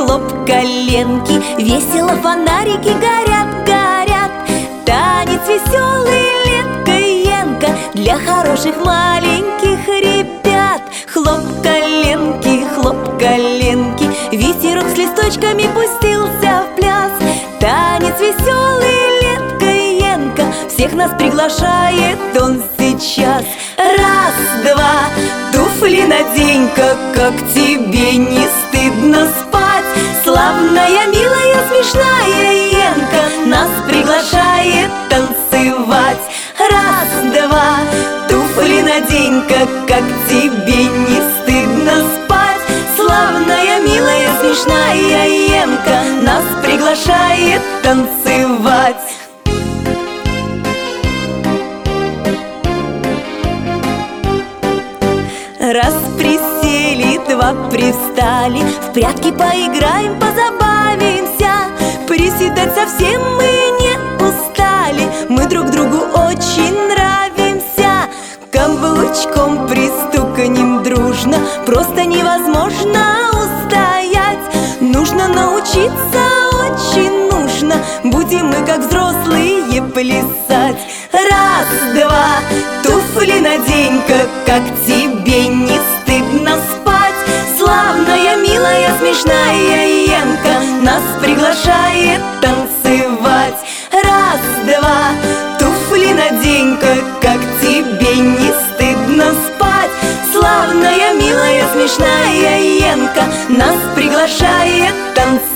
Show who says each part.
Speaker 1: хлоп, коленки, весело фонарики горят, горят. Танец веселый, Ленка и Янка, для хороших маленьких ребят. Хлоп, коленки, ветерок с листочками пустился в пляс. Танец веселый, Ленка и Янка, всех нас приглашает он сейчас. Раз, два, туфли надень-ка, как тебе не стыдно спать. Славная, милая, смешная Янка нас приглашает танцевать. Раз, два, туфли надень-ка, как тебе не стыдно спать. Славная, милая, смешная Янка нас приглашает танцевать. Раз присели, два привстали, в прятки поиграем, позабавимся. Приседать совсем мы не устали, мы друг другу очень нравимся. Каблучком пристуканем дружно, просто невозможно устоять. Нужно научиться, очень нужно, будем мы как взрослые плясать. Раз, два, туфли надень-ка, как тебе не стыдно спать. Славная, милая, смешная Янка нас приглашает танцевать. Раз, два, туфли надень-ка, как тебе не стыдно спать. Славная, милая, смешная Янка нас приглашает танцевать.